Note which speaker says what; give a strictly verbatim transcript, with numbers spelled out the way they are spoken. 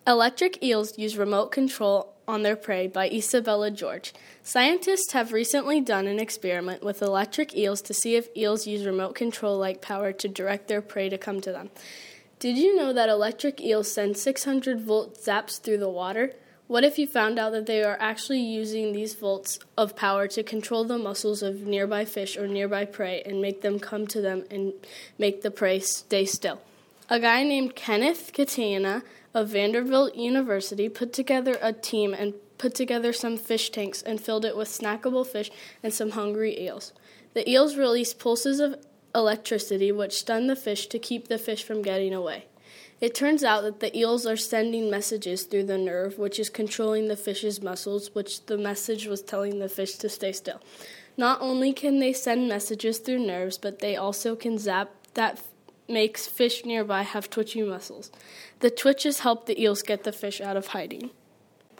Speaker 1: Electric Eels Use Remote Control on Their Prey by Isabella George. Scientists have recently done an experiment with electric eels to see if eels use remote control-like power to direct their prey to come to them. Did you know that electric eels send six hundred volt zaps through the water? What if you found out that they are actually using these volts of power to control the muscles of nearby fish or nearby prey and make them come to them and make the prey stay still? A guy named Kenneth Catena of Vanderbilt University put together a team and put together some fish tanks and filled it with snackable fish and some hungry eels. The eels released pulses of electricity which stun the fish to keep the fish from getting away. It turns out that the eels are sending messages through the nerve, which is controlling the fish's muscles, which the message was telling the fish to stay still. Not only can they send messages through nerves, but they also can zap that makes fish nearby have twitchy muscles. The twitches help the eels get the fish out of hiding.